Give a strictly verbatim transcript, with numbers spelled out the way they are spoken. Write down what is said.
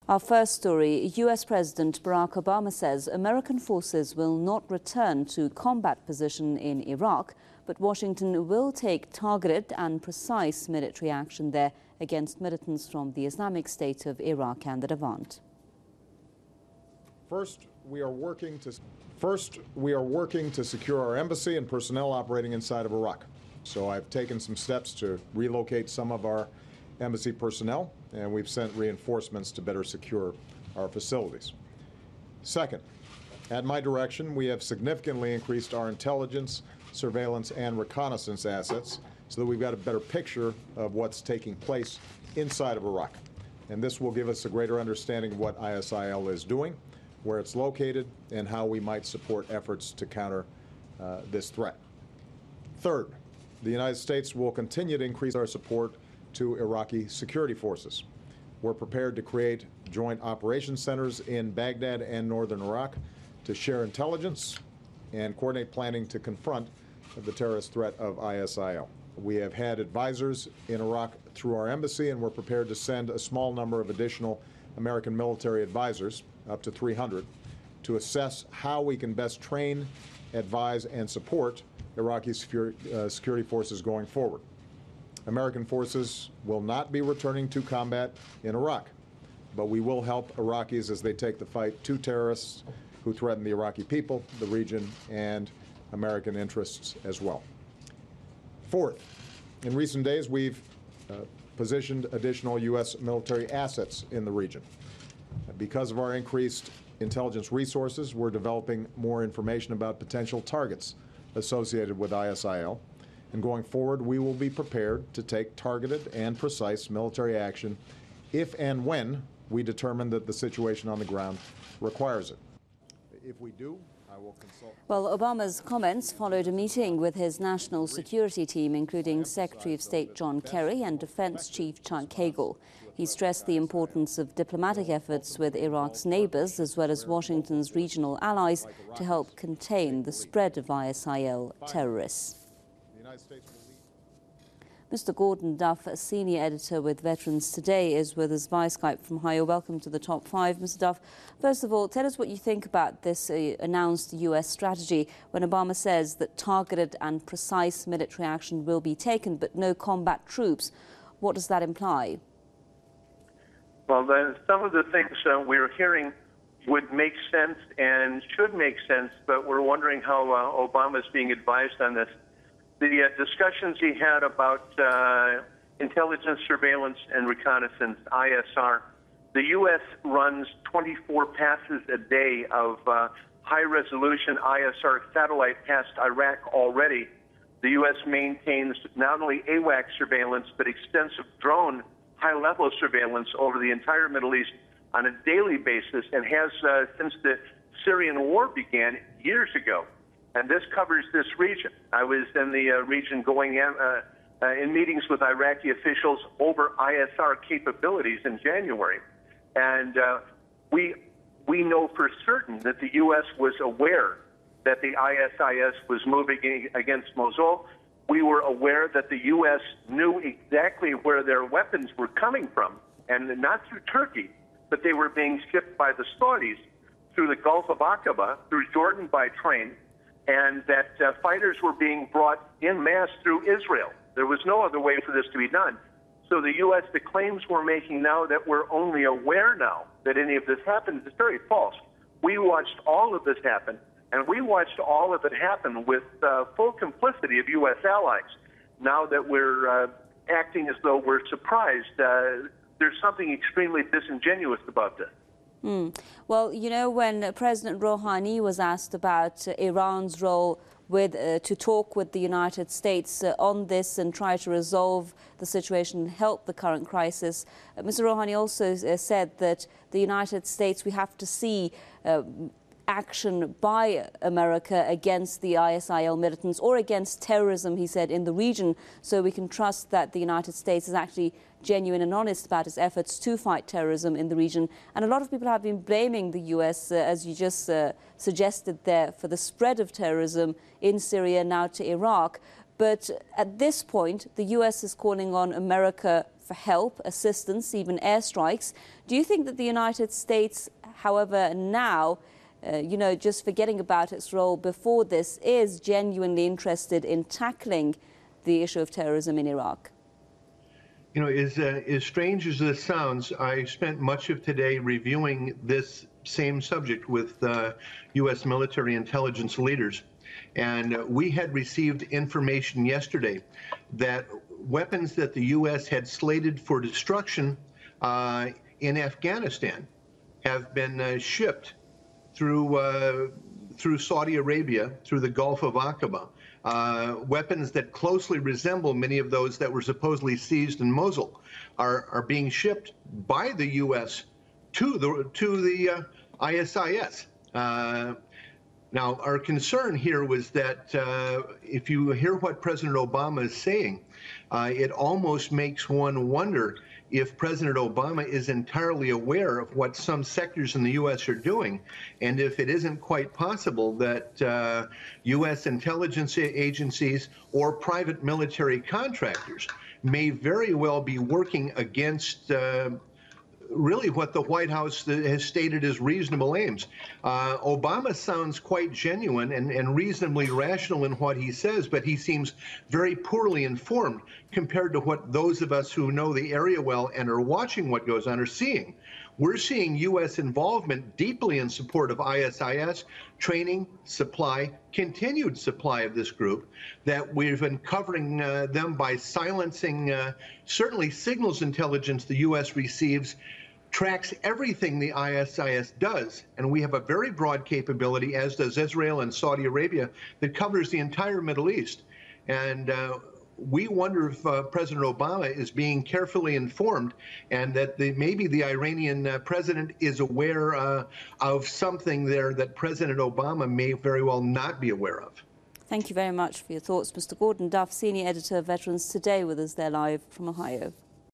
Our first story, U S President Barack Obama says American forces will not return to combat position in Iraq, but Washington will take targeted and precise military action there against militants from the Islamic State of Iraq and the Levant. First, we are working to First, we are working to secure our embassy and personnel operating inside of Iraq. So I've taken some steps to relocate some of our embassy personnel, and we've sent reinforcements to better secure our facilities. Second, at my direction, we have significantly increased our intelligence, surveillance, and reconnaissance assets so that we've got a better picture of what's taking place inside of Iraq. And this will give us a greater understanding of what I S I L is doing, where it's located, and how we might support efforts to counter uh, this threat. Third, the United States will continue to increase our support to Iraqi security forces. We're prepared to create joint operations centers in Baghdad and northern Iraq to share intelligence and coordinate planning to confront the terrorist threat of I S I L. We have had advisors in Iraq through our embassy, and we're prepared to send a small number of additional American military advisors, up to three hundred, to assess how we can best train, advise, and support Iraqi security forces going forward. American forces will not be returning to combat in Iraq, but we will help Iraqis as they take the fight to terrorists who threaten the Iraqi people, the region, and American interests as well. Fourth, in recent days, we've uh, positioned additional U S military assets in the region. Because of our increased intelligence resources, we're developing more information about potential targets associated with I S I L. And going forward, we will be prepared to take targeted and precise military action if and when we determine that the situation on the ground requires it. If we do, I will consult. Well, Obama's comments followed a meeting with his national security team, including Secretary of State John Kerry and Defense Chief Chuck Hagel. He stressed the importance of diplomatic efforts with Iraq's neighbors, as well as Washington's regional allies, to help contain the spread of I S I L terrorists. Mister Gordon Duff, a senior editor with Veterans Today, is with us via Skype from Ohio. Welcome to the Top Five, Mister Duff. First of all, tell us what you think about this uh, announced U S strategy when Obama says that targeted and precise military action will be taken, but no combat troops. What does that imply? Well, then some of the things uh, we're hearing would make sense and should make sense, but we're wondering how uh, Obama is being advised on this. The uh, discussions he had about uh, intelligence, surveillance, and reconnaissance, I S R, the U S runs twenty-four passes a day of uh, high-resolution I S R satellite past Iraq already. The U S maintains not only AWACS surveillance, but extensive drone high-level surveillance over the entire Middle East on a daily basis, and has uh, since the Syrian war began years ago. And this covers this region. I was in the uh, region going in, uh, uh, in meetings with Iraqi officials over I S R capabilities in January. And uh, we, we know for certain that the U S was aware that the I S I S was moving against Mosul. We were aware that the U S knew exactly where their weapons were coming from, and not through Turkey, but they were being shipped by the Saudis through the Gulf of Aqaba, through Jordan by train, and that uh, fighters were being brought en masse through Israel. There was no other way for this to be done. So the U S, the claims we're making now that we're only aware now that any of this happened is very false. We watched all of this happen, and we watched all of it happen with uh, full complicity of U S allies. Now that we're uh, acting as though we're surprised, uh, there's something extremely disingenuous about this. Mm. Well, you know, when President Rouhani was asked about uh, Iran's role with, uh, to talk with the United States uh, on this and try to resolve the situation and help the current crisis, uh, Mister Rouhani also uh, said that the United States, we have to see uh, action by America against the I S I L militants or against terrorism, he said, in the region, so we can trust that the United States is actually genuine and honest about its efforts to fight terrorism in the region. And a lot of people have been blaming the U S, uh, as you just uh, suggested there, for the spread of terrorism in Syria, now to Iraq. But at this point, the U S is calling on America for help, assistance, even airstrikes. Do you think that the United States, however, now, uh, you know, just forgetting about its role before this, is genuinely interested in tackling the issue of terrorism in Iraq? You know, as, uh, as strange as this sounds, I spent much of today reviewing this same subject with uh, U S military intelligence leaders. And uh, we had received information yesterday that weapons that the U S had slated for destruction uh, in Afghanistan have been uh, shipped through, uh, through Saudi Arabia, through the Gulf of Aqaba. Uh, weapons that closely resemble many of those that were supposedly seized in Mosul are, are being shipped by the U S to the, to the uh, I S I S. Uh, now, our concern here was that uh, if you hear what President Obama is saying, uh, it almost makes one wonder if President Obama is entirely aware of what some sectors in the U S are doing, and if it isn't quite possible that uh, U S intelligence agencies or private military contractors may very well be working against uh, really what the White House has stated as reasonable aims. Uh, Obama sounds quite genuine and, and reasonably rational in what he says, but he seems very poorly informed compared to what those of us who know the area well and are watching what goes on are seeing. We're seeing U S involvement deeply in support of I S I S, training, supply, continued supply of this group, that we've been covering uh, them by silencing uh, certainly signals intelligence the U S receives, tracks everything the I S I S does. And we have a very broad capability, as does Israel and Saudi Arabia, that covers the entire Middle East. And uh, we wonder if uh, President Obama is being carefully informed, and that the, maybe the Iranian uh, president is aware uh, of something there that President Obama may very well not be aware of. Thank you very much for your thoughts, Mister Gordon Duff, Senior Editor of Veterans Today, with us there live from Ohio.